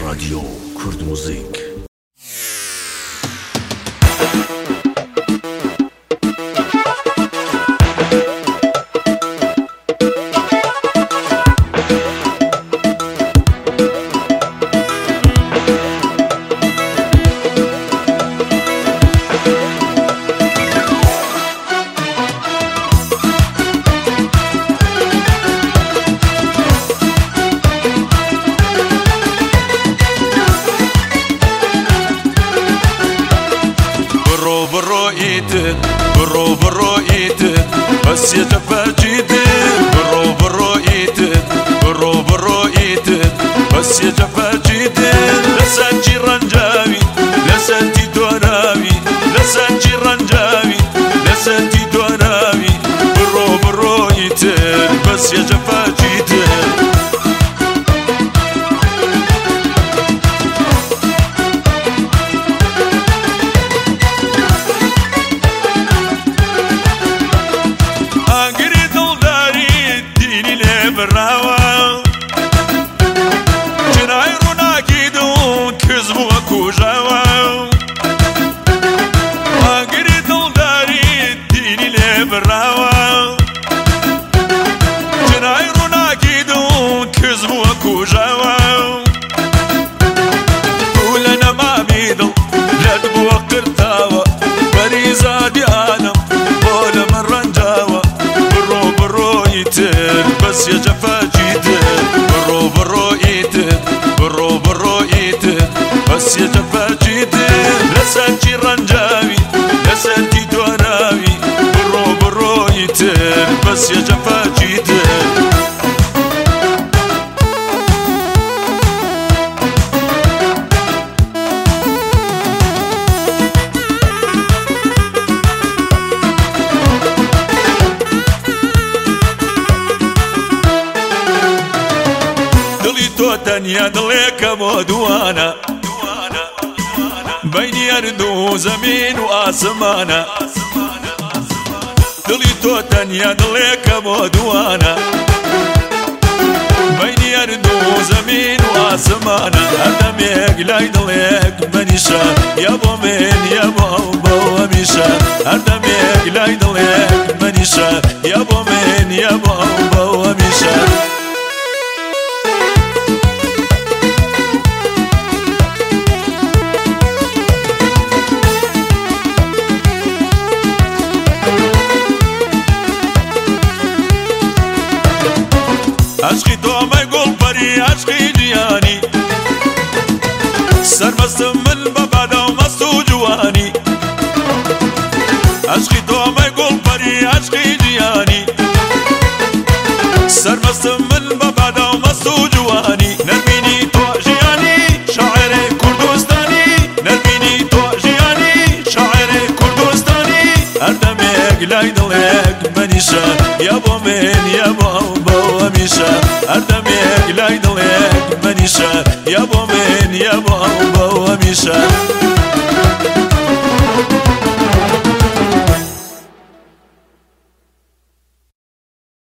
راديو كرد موزيك. برو ايتد بس يجفى جيدد برو ايتد بس يجفى جيدد لسانجي رنجاوي لسانتي دوناوي لسانجي رنجاوي لسانتي دوناوي برو ايتد بس يجفى جيدد براوا جنايرونا كيدون كذبوا وكوجاوا وقريت الداري الديني لبراوا جنايرونا كيدون كذبوا وكوجاوا ولنا ما بيدو يدبوا قرتاوا بريزادي عالم ولا من رنجاوا برو يتر بس يا جفا جيدر برو ايتر برو ايتر بس يا جفا جيدر لسانتي رنجاوي لسانتي دوناوي برو ايتر بس يا جفا جيدر دنيا دليك مودوانا بين أرض وزمين وآسمانا دليتو دنيا دليك مودوانا بين أرض وزمين وآسمانا أدميك لا يدليك منيشا يابو من يابو بو ميشا أدميك لا يدليك منيشا يابو من يابو بو ميشا عشقي دوما يقول بري عشقي جياني سرمستم من ببعده ومستو جواني عشقي دوما يقول بري عشقي جياني سرمستم من ببعده ومستو جواني نرميني تو جياني شاعر كردستاني نرميني تو جياني شاعر كردستاني أردميك لا يدلك منيشا يابو من يابو ميشا أردميك لا يدلك منيشا يابو من يابو ميشا